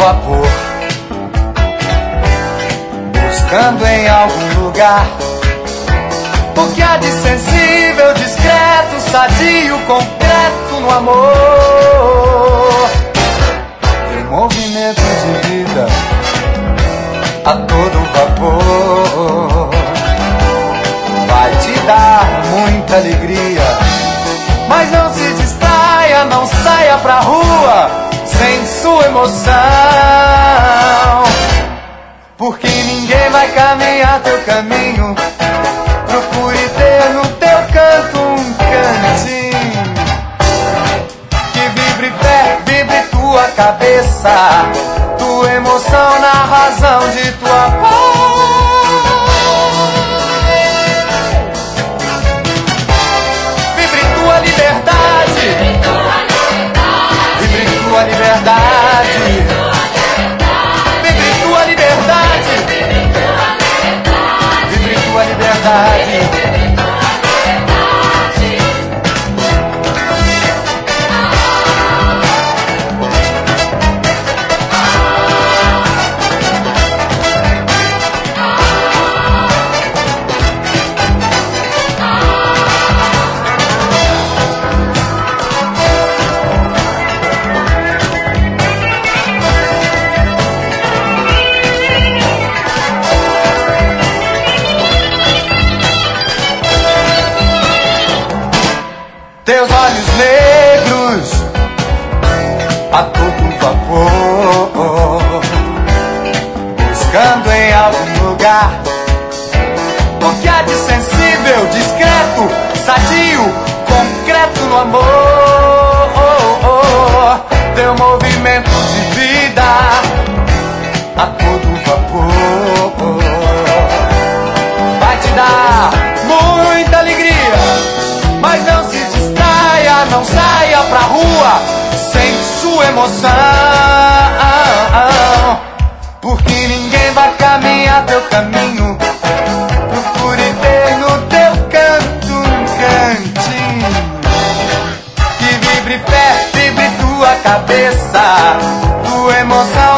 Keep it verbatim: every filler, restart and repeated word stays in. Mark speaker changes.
Speaker 1: vapor, buscando em algum lugar o que há de sensível, discreto, sadio, concreto no amor. Tem movimento de vida a todo vapor, vai te dar muita alegria, mas não se distraia, não saia pra rua sem sua emoção, porque ninguém vai caminhar teu caminho. Procure ter no teu canto um cantinho que vibre fé, vibre tua cabeça, tua emoção na razão de tua paz. Vibre tua liberdade, vibre tua liberdade, vibre tua liberdade, vibre tua liberdade. Teus olhos negros a todo vapor, buscando em algum lugar o que há de sensível, discreto, sadio, concreto no amor. Teu movimento de vida a todo vapor vai te dar muita alegria, mas não se distraia, não saia pra rua sem sua emoção, porque ninguém vai caminhar teu caminho. Procure ter no teu canto um cantinho que vibre fé, vibre tua cabeça, tua emoção